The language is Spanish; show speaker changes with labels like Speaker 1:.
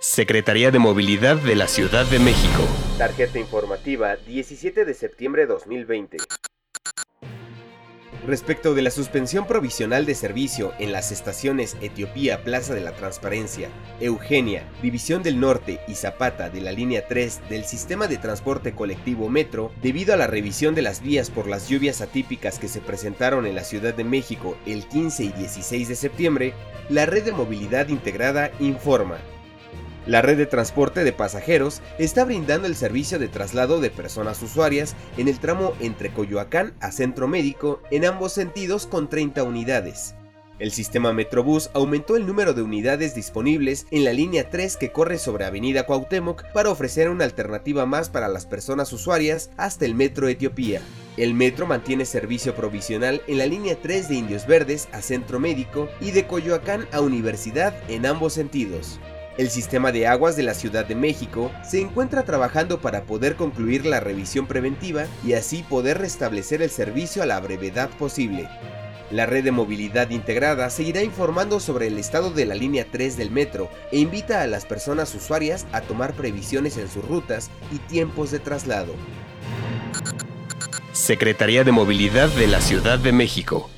Speaker 1: Secretaría de Movilidad de la Ciudad de México.
Speaker 2: Tarjeta informativa 17 de septiembre de 2020. Respecto de la suspensión provisional de servicio en las estaciones Etiopía Plaza de la Transparencia, Eugenia, División del Norte y Zapata de la línea 3 del sistema de transporte colectivo Metro, debido a la revisión de las vías por las lluvias atípicas que se presentaron en la Ciudad de México el 15 y 16 de septiembre, la Red de Movilidad Integrada informa. La red de transporte de pasajeros está brindando el servicio de traslado de personas usuarias en el tramo entre Coyoacán a Centro Médico en ambos sentidos con 30 unidades. El sistema Metrobús aumentó el número de unidades disponibles en la línea 3 que corre sobre Avenida Cuauhtémoc para ofrecer una alternativa más para las personas usuarias hasta el Metro Etiopía. El metro mantiene servicio provisional en la línea 3 de Indios Verdes a Centro Médico y de Coyoacán a Universidad en ambos sentidos. El sistema de aguas de la Ciudad de México se encuentra trabajando para poder concluir la revisión preventiva y así poder restablecer el servicio a la brevedad posible. La red de movilidad integrada seguirá informando sobre el estado de la línea 3 del metro e invita a las personas usuarias a tomar previsiones en sus rutas y tiempos de traslado.
Speaker 1: Secretaría de Movilidad de la Ciudad de México.